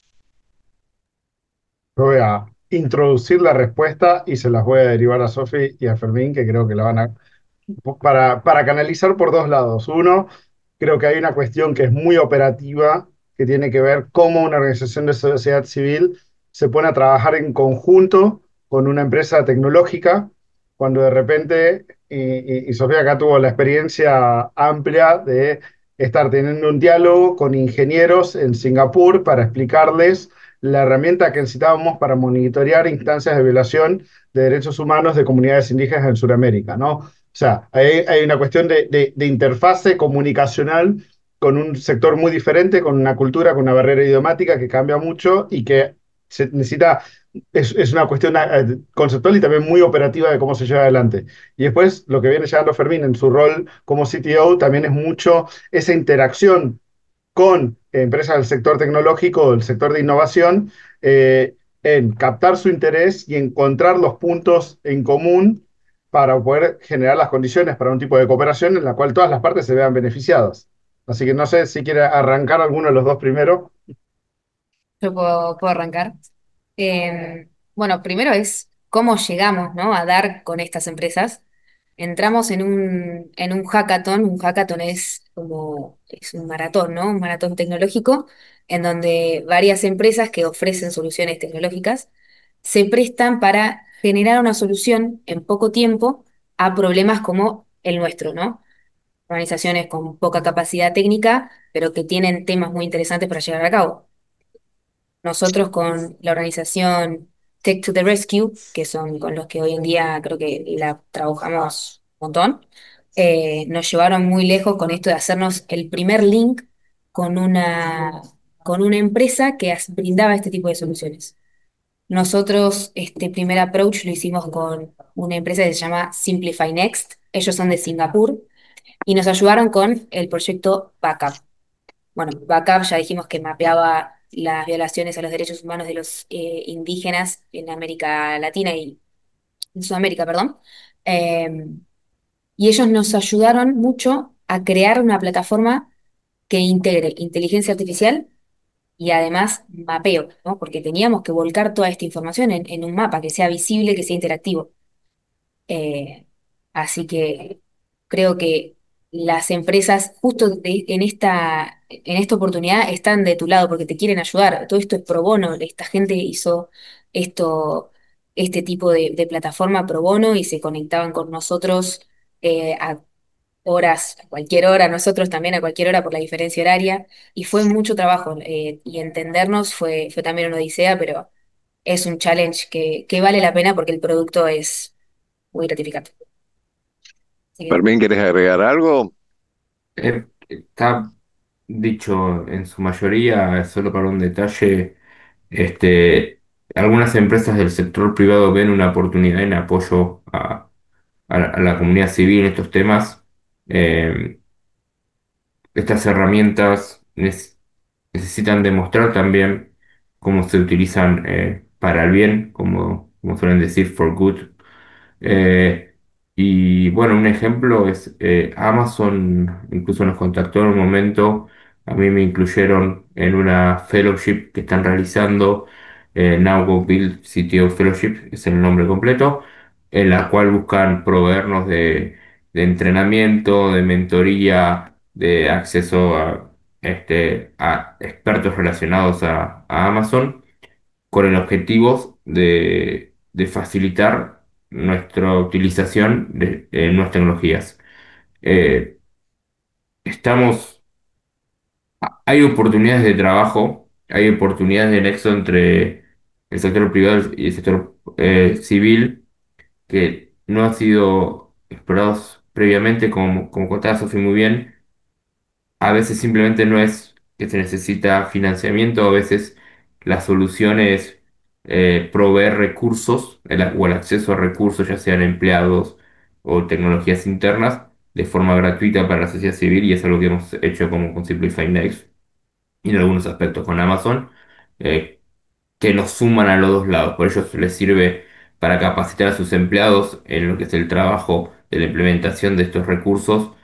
[SPEAKER 2] Yo voy a introducir la respuesta y se las voy a derivar a Sofi y a Fermín, que creo que la van a para canalizar por dos lados. Uno, creo que hay una cuestión que es muy operativa, que tiene que ver cómo una organización de sociedad civil se pone a trabajar en conjunto con una empresa tecnológica, cuando de repente, y Sofía acá tuvo la experiencia amplia de estar teniendo un diálogo con ingenieros en Singapur para explicarles la herramienta que necesitábamos para monitorear instancias de violación de derechos humanos de comunidades indígenas en Sudamérica, ¿no? O sea, hay una cuestión de interfase comunicacional con un sector muy diferente, con una cultura, con una barrera idiomática que cambia mucho y que se necesita, es una cuestión conceptual y también muy operativa de cómo se lleva adelante. Y después lo que viene llevando Fermín en su rol como CTO también es mucho esa interacción con empresas del sector tecnológico, del sector de innovación, en captar su interés y encontrar los puntos en común para poder generar las condiciones para un tipo de cooperación en la cual todas las partes se vean beneficiadas. Así que no sé si quiere arrancar alguno de los dos primero.
[SPEAKER 4] Yo puedo arrancar. Bueno, primero es cómo llegamos, ¿no? A dar con estas empresas. Entramos en un hackathon. Un hackathon es como, es un maratón, ¿no? Un maratón tecnológico en donde varias empresas que ofrecen soluciones tecnológicas se prestan para generar una solución en poco tiempo a problemas como el nuestro, ¿no? Organizaciones con poca capacidad técnica, pero que tienen temas muy interesantes para llevar a cabo. Nosotros con la organización Tech to the Rescue, que son con los que hoy en día creo que la trabajamos un montón, nos llevaron muy lejos con esto de hacernos el primer link con con una empresa que brindaba este tipo de soluciones. Nosotros este primer approach lo hicimos con una empresa que se llama Simplify Next. Ellos son de Singapur y nos ayudaron con el proyecto Backup. Bueno, Backup ya dijimos que mapeaba las violaciones a los derechos humanos de los indígenas en América Latina y en Sudamérica, perdón. Eh, y ellos nos ayudaron mucho a crear una plataforma que integre inteligencia artificial y además mapeo, ¿no? Porque teníamos que volcar toda esta información en un mapa que sea visible, que sea interactivo. Eh, Así que creo que las empresas justo en esta oportunidad están de tu lado porque te quieren ayudar. Todo esto es pro bono. Esta gente hizo esto, este tipo de plataforma pro bono y se conectaban con nosotros a horas, a cualquier hora, nosotros también a cualquier hora por la diferencia horaria. Y fue mucho trabajo y entendernos fue también una odisea, pero es un challenge que vale la pena porque el producto es muy gratificante. Así que,
[SPEAKER 1] Fermín, ¿querés agregar algo?
[SPEAKER 3] Está dicho en su mayoría, solo para un detalle, este, algunas empresas del sector privado ven una oportunidad en apoyo a la comunidad civil en estos temas. Eh, Estas herramientas necesitan demostrar también cómo se utilizan para el bien, cómo como suelen decir, for good. Eh, y bueno, un ejemplo es Amazon, incluso nos contactó en un momento, a mí me incluyeron en una fellowship que están realizando, Now Go Build CTO Fellowship, es el nombre completo, en la cual buscan proveernos de entrenamiento, de mentoría, de acceso a expertos relacionados a Amazon con el objetivo de facilitar nuestra utilización de nuevas tecnologías. Eh, estamos, hay oportunidades de trabajo, hay oportunidades de nexo entre el sector privado y el sector civil que no han sido explorados previamente, como contaba Sofi muy bien. A veces simplemente no es que se necesita financiamiento, a veces la solución es proveer recursos o el acceso a recursos, ya sean empleados o tecnologías internas, de forma gratuita para la sociedad civil y es algo que hemos hecho como con Simplify Next y en algunos aspectos con Amazon, eh, que nos suman a los dos lados. Por ello les sirve para capacitar a sus empleados en lo que es el trabajo de la implementación de estos recursos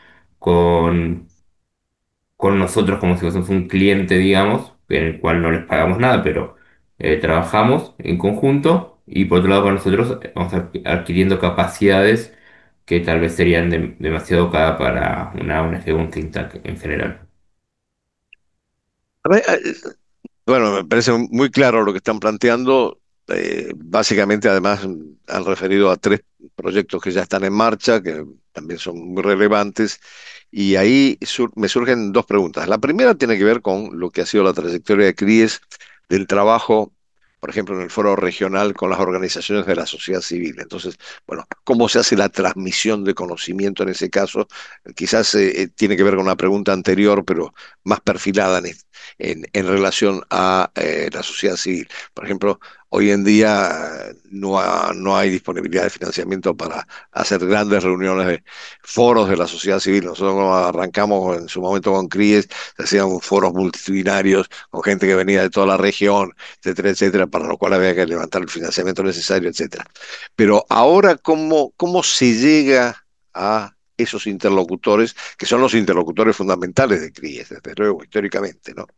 [SPEAKER 3] con nosotros como si fuésemos un cliente, digamos, en el cual no les pagamos nada, pero trabajamos en conjunto y por otro lado con nosotros vamos adquiriendo capacidades que tal vez serían demasiado cada para una ONG o un think tank en general.
[SPEAKER 1] A ver, bueno, me parece muy claro lo que están planteando. Básicamente, además, han referido a tres proyectos que ya están en marcha, que también son muy relevantes. Y ahí me surgen dos preguntas. La primera tiene que ver con lo que ha sido la trayectoria de CRIES del trabajo, por ejemplo, en el foro regional con las organizaciones de la sociedad civil. Entonces, bueno, ¿cómo se hace la transmisión de conocimiento en ese caso? Quizás tiene que ver con una pregunta anterior, pero más perfilada en relación a la sociedad civil. Por ejemplo, hoy en día no hay disponibilidad de financiamiento para hacer grandes reuniones de foros de la sociedad civil. Nosotros cuando arrancamos en su momento con CRIES, se hacían foros multitudinarios con gente que venía de toda la región, etcétera, etcétera, para lo cual había que levantar el financiamiento necesario, etcétera. Pero ahora, ¿cómo se llega a esos interlocutores, que son los interlocutores fundamentales de CRIES, desde luego, históricamente, ¿no?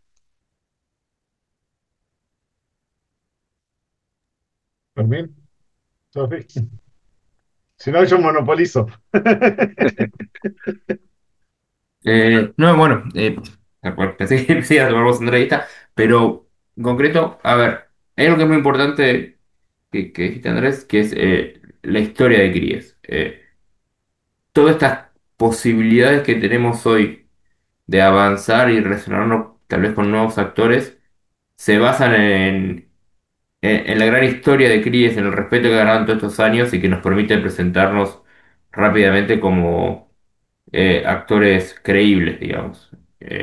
[SPEAKER 2] Fermín, Sofi. Si no, yo monopolizo.
[SPEAKER 3] No, bueno, pensé que sí, a tomar vos entrevista, pero en concreto, a ver, hay algo que es muy importante que dijiste, Andrés, que es la historia de Cries. Todas estas posibilidades que tenemos hoy de avanzar y relacionarnos tal vez con nuevos actores se basan en la gran historia de Cries, en el respeto que ganaron todos estos años y que nos permite presentarnos rápidamente como actores creíbles, digamos.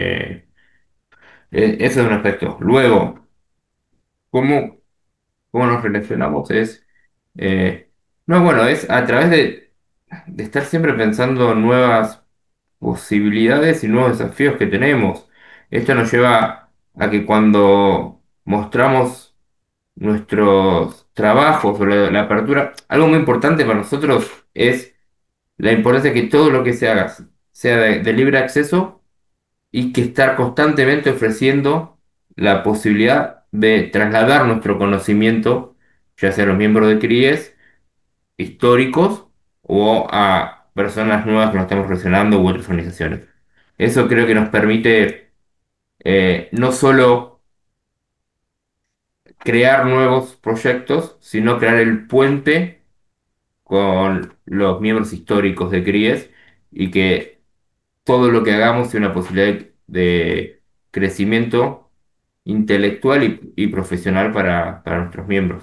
[SPEAKER 3] Ese es un aspecto. Luego, ¿cómo, cómo nos relacionamos? No, bueno, es a través de estar siempre pensando en nuevas posibilidades y nuevos desafíos que tenemos. Esto nos lleva a que cuando mostramos nuestros trabajos o la apertura, algo muy importante para nosotros es la importancia de que todo lo que se haga sea de libre acceso y que estar constantemente ofreciendo la posibilidad de trasladar nuestro conocimiento, ya sea a los miembros de CRIES históricos o a personas nuevas que nos estamos relacionando u otras organizaciones. Eso creo que nos permite no solo crear nuevos proyectos, sino crear el puente con los miembros históricos de CRIES y que todo lo que hagamos sea una posibilidad de crecimiento intelectual y profesional para nuestros miembros.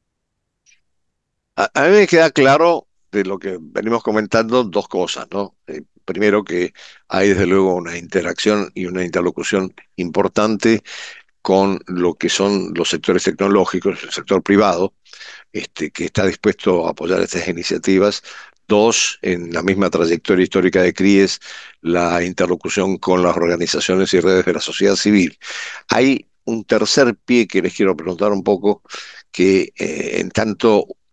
[SPEAKER 1] A mí me queda claro de lo que venimos comentando dos cosas, ¿no? Primero que hay desde luego una interacción y una interlocución importante con lo que son los sectores tecnológicos, el sector privado, que está dispuesto a apoyar estas iniciativas. Dos, en la misma trayectoria histórica de CRIES, la interlocución con las organizaciones y redes de la sociedad civil. Hay un tercer pie que les quiero preguntar un poco, que en tanto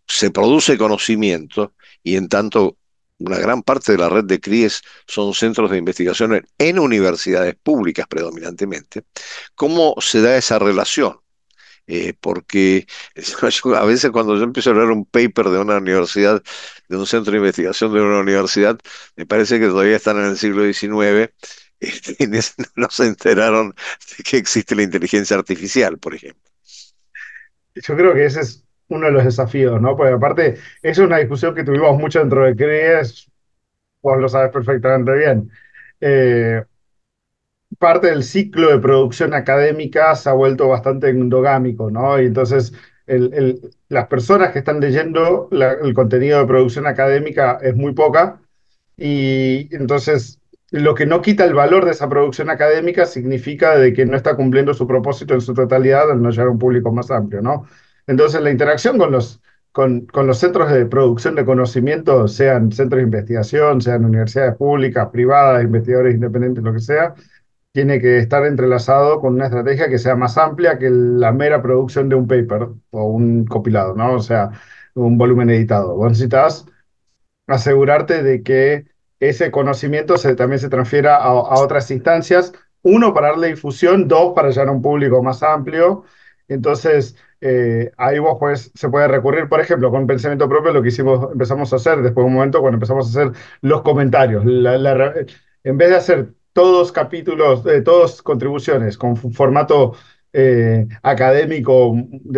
[SPEAKER 1] se produce conocimiento y en tanto una gran parte de la red de CRIES son centros de investigación en universidades públicas predominantemente. ¿Cómo se da esa relación? Porque a veces cuando yo empiezo a leer un paper de una universidad, de un centro de investigación de una universidad, me parece que todavía están en el siglo XIX, y no se enteraron de que existe la inteligencia artificial, por ejemplo.
[SPEAKER 2] Yo creo que ese es uno de los desafíos, ¿no? Porque aparte, es una discusión que tuvimos mucho dentro de CREES, vos lo sabes perfectamente bien. Eh, Parte del ciclo de producción académica se ha vuelto bastante endogámico, ¿no? Y entonces las personas que están leyendo el contenido de producción académica es muy poca, y entonces lo que no quita el valor de esa producción académica significa de que no está cumpliendo su propósito en su totalidad al no llegar a un público más amplio, ¿no? Entonces la interacción con los centros de producción de conocimiento, sean centros de investigación, sean universidades públicas, privadas, investigadores independientes, lo que sea, tiene que estar entrelazado con una estrategia que sea más amplia que la mera producción de un paper o un compilado, ¿no? O sea, un volumen editado. Vos necesitas asegurarte de que ese conocimiento también se transfiera a otras instancias, uno, para darle difusión, dos, para llegar a un público más amplio. Entonces, ahí vos se puede recurrir, por ejemplo, con pensamiento propio, lo que empezamos a hacer después de un momento cuando empezamos a hacer los comentarios. En vez de hacer todos capítulos, todos contribuciones con formato académico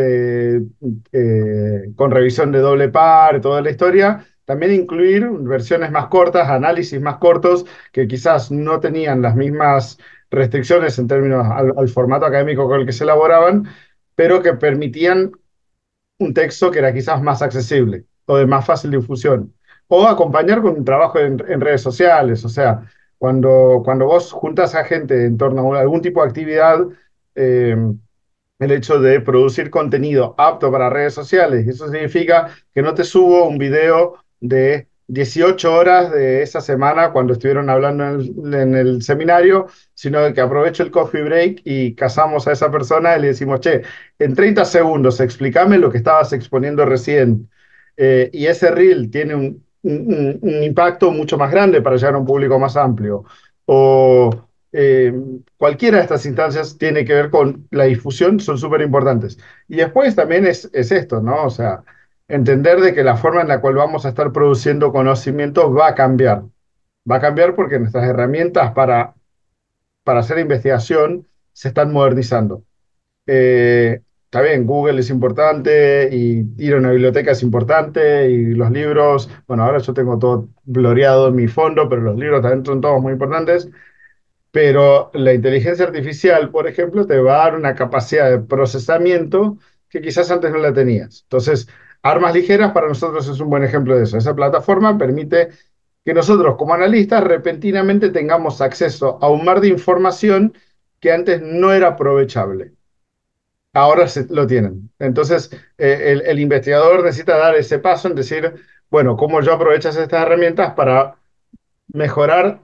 [SPEAKER 2] con revisión de doble par, toda la historia, también incluir versiones más cortas, análisis más cortos, que quizás no tenían las mismas restricciones en términos al formato académico con el que se elaboraban, pero que permitían un texto que era quizás más accesible o de más fácil difusión. O acompañar con un trabajo en redes sociales, o sea, cuando vos juntas a gente en torno a algún tipo de actividad, eh, el hecho de producir contenido apto para redes sociales. Y eso significa que no te subo un video de 18 horas de esa semana cuando estuvieron hablando en el seminario, sino que aprovecho el coffee break y casamos a esa persona y le decimos, che, en 30 segundos explícame lo que estabas exponiendo recién. Y ese reel tiene un impacto mucho más grande para llegar a un público más amplio. O eh, cualquiera de estas instancias tiene que ver con la difusión, son súper importantes. Y después también es esto, ¿no? O sea, entender de que la forma en la cual vamos a estar produciendo conocimiento va a cambiar. Va a cambiar porque nuestras herramientas para hacer investigación se están modernizando. Está bien, Google es importante y ir a una biblioteca es importante y los libros, bueno, ahora yo tengo todo floreado en mi fondo, pero los libros también son todos muy importantes. Pero la inteligencia artificial, por ejemplo, te va a dar una capacidad de procesamiento que quizás antes no la tenías. Entonces, armas ligeras para nosotros es un buen ejemplo de eso. Esa plataforma permite que nosotros como analistas repentinamente tengamos acceso a un mar de información que antes no era aprovechable. Ahora lo tienen. Entonces, el investigador necesita dar ese paso en decir, bueno, ¿cómo yo aprovechas estas herramientas para mejorar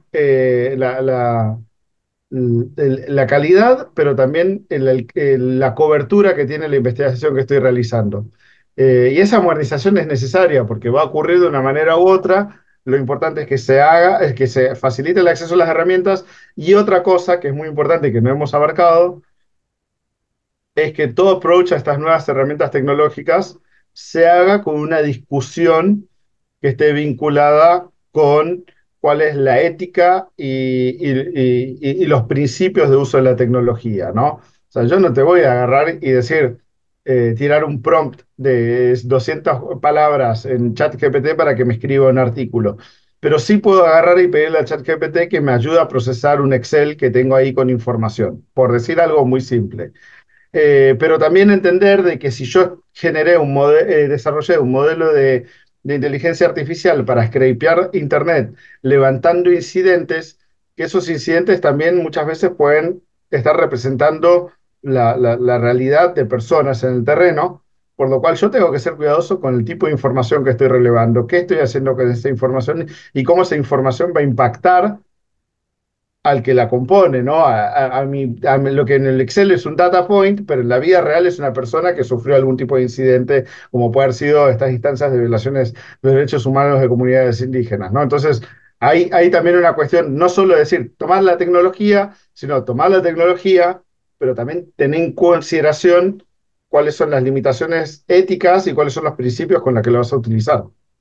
[SPEAKER 2] la calidad, pero también la cobertura que tiene la investigación que estoy realizando? Y esa modernización es necesaria porque va a ocurrir de una manera u otra. Lo importante es que se haga, es que se facilite el acceso a las herramientas. Y otra cosa que es muy importante y que no hemos abarcado es que todo approach a estas nuevas herramientas tecnológicas se haga con una discusión que esté vinculada con cuál es la ética y los principios de uso de la tecnología, ¿no? O sea, yo no te voy a agarrar y decir, tirar un prompt de 200 palabras en ChatGPT para que me escriba un artículo. Pero sí puedo agarrar y pedirle a ChatGPT que me ayude a procesar un Excel que tengo ahí con información, por decir algo muy simple. Pero también entender de que si yo desarrollé un modelo de inteligencia artificial para scrapear Internet, levantando incidentes, que esos incidentes también muchas veces pueden estar representando la realidad de personas en el terreno, por lo cual yo tengo que ser cuidadoso con el tipo de información que estoy relevando, qué estoy haciendo con esa información y cómo esa información va a impactar al que la compone, ¿no? Lo que en el Excel es un data point, pero en la vida real es una persona que sufrió algún tipo de incidente, como puede haber sido estas instancias de violaciones de derechos humanos de comunidades indígenas, ¿no? Entonces, hay también una cuestión, no solo decir tomar la tecnología, sino tomar la tecnología, pero también tener en consideración cuáles son las limitaciones éticas y cuáles son los principios con los que lo vas a utilizar.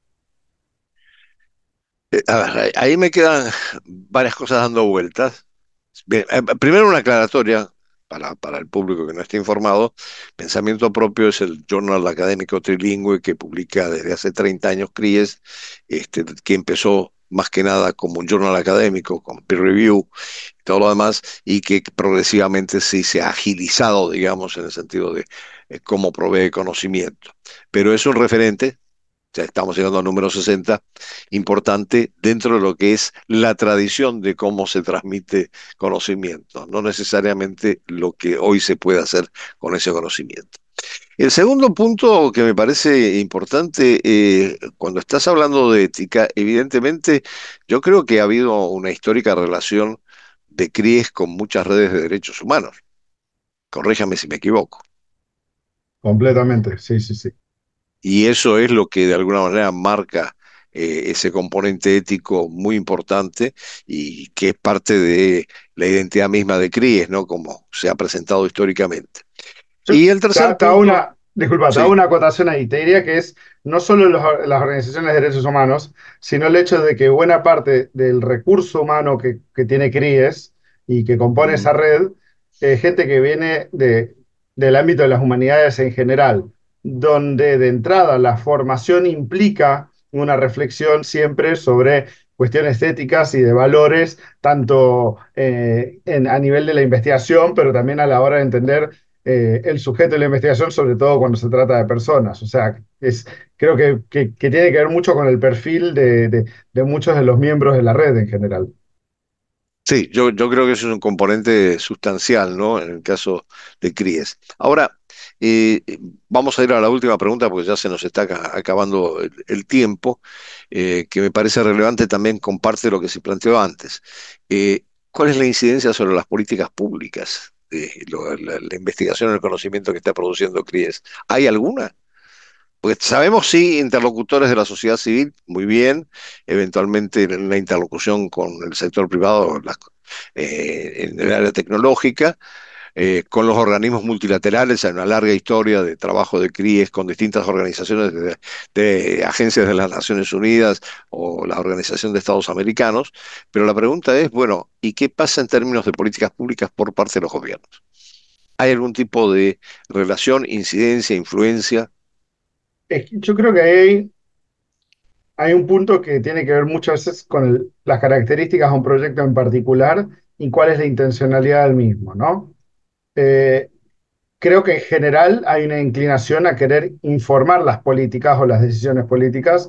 [SPEAKER 1] A ver, ahí me quedan varias cosas dando vueltas. Bien, primero una aclaratoria para el público que no esté informado. Pensamiento Propio es el journal académico trilingüe que publica desde hace 30 años CRIES, que empezó más que nada como un journal académico, con peer review y todo lo demás, y que progresivamente sí se ha agilizado, digamos, en el sentido de cómo provee conocimiento. Pero es un referente, ya estamos llegando al número 60, importante dentro de lo que es la tradición de cómo se transmite conocimiento, no necesariamente lo que hoy se puede hacer con ese conocimiento. El segundo punto que me parece importante, cuando estás hablando de ética, evidentemente yo creo que ha habido una histórica relación de CRIES con muchas redes de derechos humanos. Corríjame si me equivoco.
[SPEAKER 2] Completamente, sí, sí, sí.
[SPEAKER 1] Y eso es lo que de alguna manera marca ese componente ético muy importante y que es parte de la identidad misma de CRIES, ¿no? Como se ha presentado históricamente.
[SPEAKER 2] Yo
[SPEAKER 1] Y el tercer
[SPEAKER 2] te hago
[SPEAKER 1] punto,
[SPEAKER 2] disculpa, te hago
[SPEAKER 1] sí.
[SPEAKER 2] una acotación ahí. Te diría que es no solo las organizaciones de derechos humanos, sino el hecho de que buena parte del recurso humano que tiene CRIES y que compone esa
[SPEAKER 1] Mm.
[SPEAKER 2] red, es gente que viene del ámbito de las humanidades en general, donde de entrada la formación implica una reflexión siempre sobre cuestiones éticas y de valores, tanto a nivel de la investigación, pero también a la hora de entender el sujeto de la investigación, sobre todo cuando se trata de personas. O sea, creo que tiene que ver mucho con el perfil de muchos de los miembros de la red en general.
[SPEAKER 1] Sí, yo creo que eso es un componente sustancial, ¿no? En el caso de CRIES. Ahora, eh, vamos a ir a la última pregunta porque ya se nos está acabando el tiempo, que me parece relevante también, comparte lo que se planteó antes. ¿Cuál es la incidencia sobre las políticas públicas de la investigación y el conocimiento que está produciendo CRIES? ¿Hay alguna? Porque sabemos, sí, interlocutores de la sociedad civil, muy bien, eventualmente en una interlocución con el sector privado en el área tecnológica, con los organismos multilaterales, hay una larga historia de trabajo de CRIES con distintas organizaciones de agencias de las Naciones Unidas o la Organización de Estados Americanos, pero la pregunta es, bueno, ¿y qué pasa en términos de políticas públicas por parte de los gobiernos? ¿Hay algún tipo de relación, incidencia, influencia?
[SPEAKER 2] Yo creo que hay un punto que tiene que ver muchas veces con las características de un proyecto en particular y cuál es la intencionalidad del mismo, ¿no? Eh, Creo que en general hay una inclinación a querer informar las políticas o las decisiones políticas.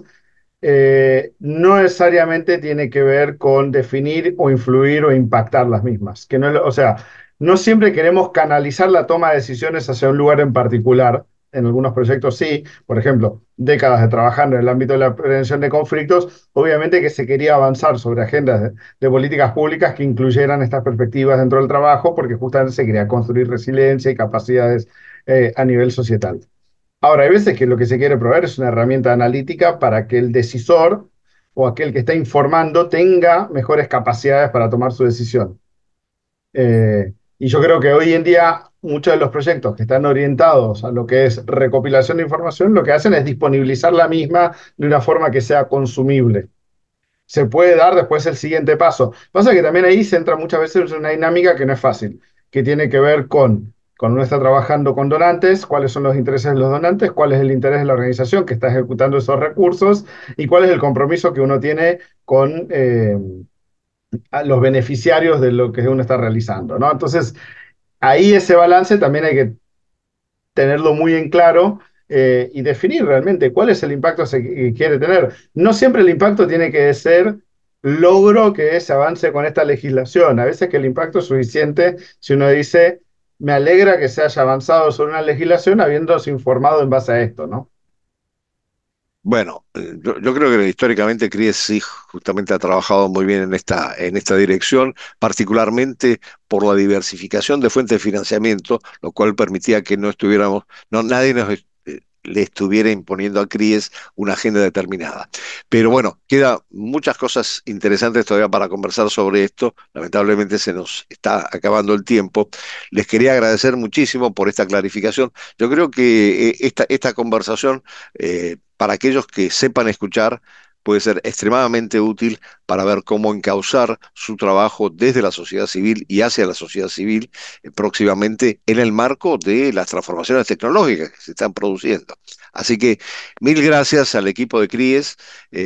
[SPEAKER 2] No necesariamente tiene que ver con definir o influir o impactar las mismas. Que no, o sea, no siempre queremos canalizar la toma de decisiones hacia un lugar en particular. En algunos proyectos sí, por ejemplo, décadas de trabajar en el ámbito de la prevención de conflictos, obviamente que se quería avanzar sobre agendas de políticas públicas que incluyeran estas perspectivas dentro del trabajo, porque justamente se quería construir resiliencia y capacidades a nivel societal. Ahora, hay veces que lo que se quiere proveer es una herramienta analítica para que el decisor o aquel que está informando tenga mejores capacidades para tomar su decisión. Y yo creo que hoy en día muchos de los proyectos que están orientados a lo que es recopilación de información, lo que hacen es disponibilizar la misma de una forma que sea consumible. Se puede dar después el siguiente paso. Pasa que también ahí se entra muchas veces en una dinámica que no es fácil, que tiene que ver con uno está trabajando con donantes, cuáles son los intereses de los donantes, cuál es el interés de la organización que está ejecutando esos recursos y cuál es el compromiso que uno tiene con a los beneficiarios de lo que uno está realizando, ¿no? Entonces, ahí ese balance también hay que tenerlo muy en claro y definir realmente cuál es el impacto que quiere tener. No siempre el impacto tiene que ser logro que se avance con esta legislación. A veces que el impacto es suficiente si uno dice, me alegra que se haya avanzado sobre una legislación habiéndose informado en base a esto, ¿no?
[SPEAKER 1] Bueno, yo creo que históricamente CRIES sí justamente ha trabajado muy bien en esta dirección, particularmente por la diversificación de fuentes de financiamiento, lo cual permitía que no estuviéramos, no, nadie le estuviera imponiendo a CRIES una agenda determinada. Pero bueno, queda muchas cosas interesantes todavía para conversar sobre esto. Lamentablemente se nos está acabando el tiempo. Les quería agradecer muchísimo por esta clarificación. Yo creo que esta conversación para aquellos que sepan escuchar, puede ser extremadamente útil para ver cómo encauzar su trabajo desde la sociedad civil y hacia la sociedad civil próximamente en el marco de las transformaciones tecnológicas que se están produciendo. Así que mil gracias al equipo de CRIES.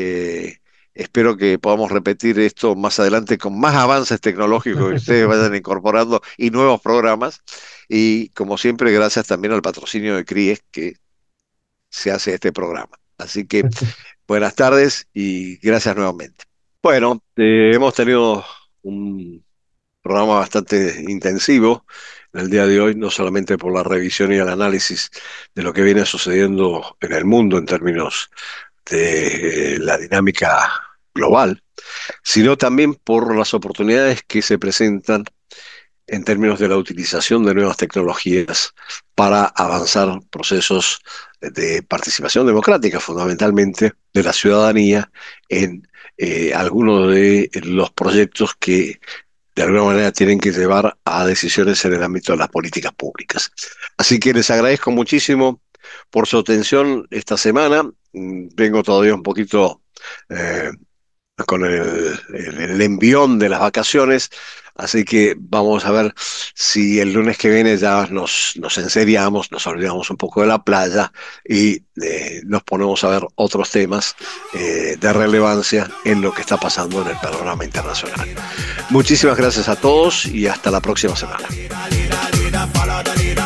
[SPEAKER 1] Espero que podamos repetir esto más adelante con más avances tecnológicos que ustedes vayan incorporando y nuevos programas. Y como siempre, gracias también al patrocinio de CRIES que se hace este programa. Así que buenas tardes y gracias nuevamente. Bueno, hemos tenido un programa bastante intensivo en el día de hoy, no solamente por la revisión y el análisis de lo que viene sucediendo en el mundo en términos de la dinámica global, sino también por las oportunidades que se presentan en términos de la utilización de nuevas tecnologías para avanzar procesos de participación democrática, fundamentalmente de la ciudadanía, en algunos de los proyectos que de alguna manera tienen que llevar a decisiones en el ámbito de las políticas públicas. Así que les agradezco muchísimo por su atención esta semana. Vengo todavía un poquito eh, con el envión de las vacaciones, así que vamos a ver si el lunes que viene ya nos enseriamos, nos olvidamos un poco de la playa y nos ponemos a ver otros temas de relevancia en lo que está pasando en el panorama internacional. Muchísimas gracias a todos y hasta la próxima semana.